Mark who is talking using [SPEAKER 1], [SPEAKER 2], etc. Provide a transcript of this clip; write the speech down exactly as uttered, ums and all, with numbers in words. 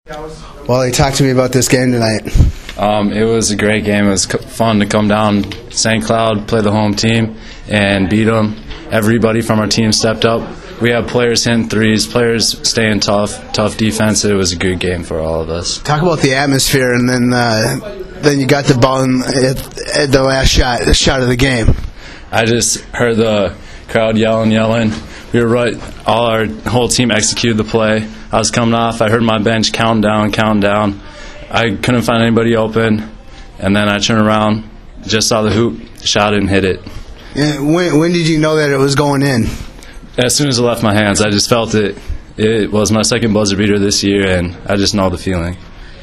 [SPEAKER 1] Well, they talked to me about this game tonight.
[SPEAKER 2] Um, it was a great game. It was c- fun to come down Saint Cloud, play the home team, and beat them. Everybody from our team stepped up. We had players hitting threes, players staying tough, tough defense. It was a good game for all of us.
[SPEAKER 1] Talk about the atmosphere, and then uh, then you got the ball in, at, at the last shot, the shot of the game.
[SPEAKER 2] I just heard the crowd yelling, yelling. We were right. All our whole team executed the play. I was coming off. I heard my bench counting down, counting down. I couldn't find anybody open, and then I turned around, just saw the hoop, shot it, and hit it.
[SPEAKER 1] And when when did you know that it was going in?
[SPEAKER 2] As soon as it left my hands, I just felt it. It was my second buzzer beater this year, and I just know the feeling.